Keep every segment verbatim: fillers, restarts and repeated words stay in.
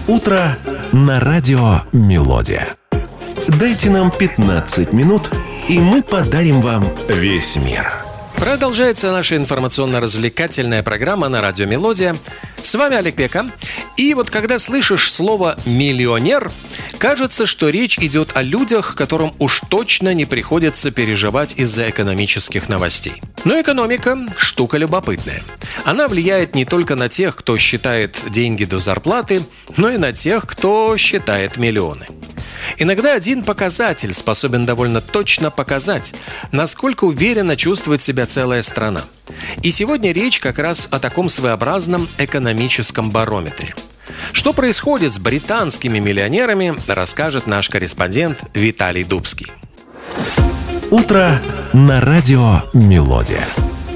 Утро на радио «Мелодия». Дайте нам пятнадцать минут, и мы подарим вам весь мир. Продолжается наша информационно-развлекательная программа на радио «Мелодия». С вами Олег Пека. И вот когда слышишь слово «миллионер», кажется, что речь идет о людях, которым уж точно не приходится переживать из-за экономических новостей. Но экономика – штука любопытная. Она влияет не только на тех, кто считает деньги до зарплаты, но и на тех, кто считает миллионы. Иногда один показатель способен довольно точно показать, насколько уверенно чувствует себя целая страна. И сегодня речь как раз о таком своеобразном экономическом барометре. Что происходит с британскими миллионерами, расскажет наш корреспондент Виталий Дубский. Утро на радио «Мелодия».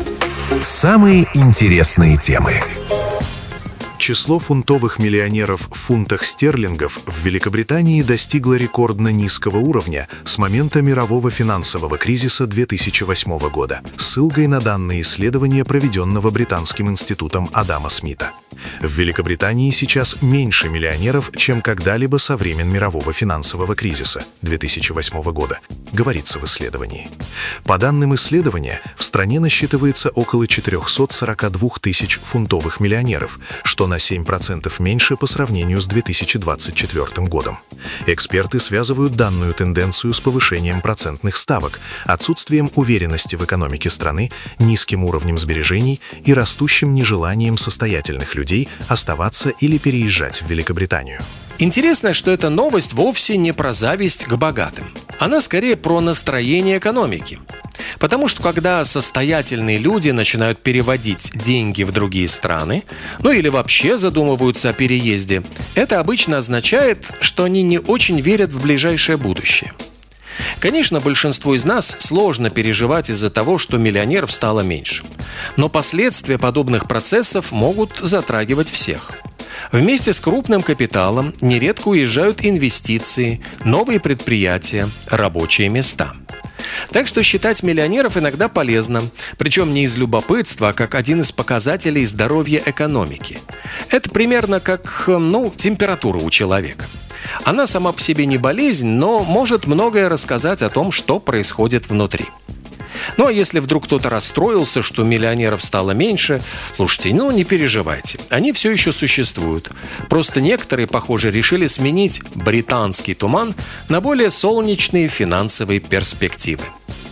Самые интересные темы. Число фунтовых миллионеров в фунтах стерлингов в Великобритании достигло рекордно низкого уровня с момента мирового финансового кризиса две тысячи восьмого года, ссылкой на данные исследования, проведенного британским институтом Адама Смита. В Великобритании сейчас меньше миллионеров, чем когда-либо со времен мирового финансового кризиса две тысячи восьмого года, говорится в исследовании. По данным исследования, в стране насчитывается около четыреста сорок два тысяч фунтовых миллионеров, что на семь процентов меньше по сравнению с две тысячи двадцать четвёртым годом. Эксперты связывают данную тенденцию с повышением процентных ставок, отсутствием уверенности в экономике страны, низким уровнем сбережений и растущим нежеланием состоятельных людей оставаться или переезжать в Великобританию. Интересно, что эта новость вовсе не про зависть к богатым. Она скорее про настроение экономики. Потому что когда состоятельные люди начинают переводить деньги в другие страны, ну или вообще задумываются о переезде, это обычно означает, что они не очень верят в ближайшее будущее. Конечно, большинству из нас сложно переживать из-за того, что миллионеров стало меньше. Но последствия подобных процессов могут затрагивать всех. Вместе с крупным капиталом нередко уезжают инвестиции, новые предприятия, рабочие места. Так что считать миллионеров иногда полезно, причем не из любопытства, а как один из показателей здоровья экономики. Это примерно как, ну, температура у человека. Она сама по себе не болезнь, но может многое рассказать о том, что происходит внутри. Ну а если вдруг кто-то расстроился, что миллионеров стало меньше, слушайте, ну не переживайте, они все еще существуют. Просто некоторые, похоже, решили сменить британский туман на более солнечные финансовые перспективы.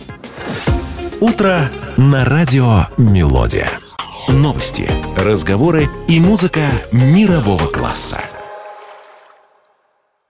Утро на радио «Мелодия». Новости, разговоры и музыка мирового класса.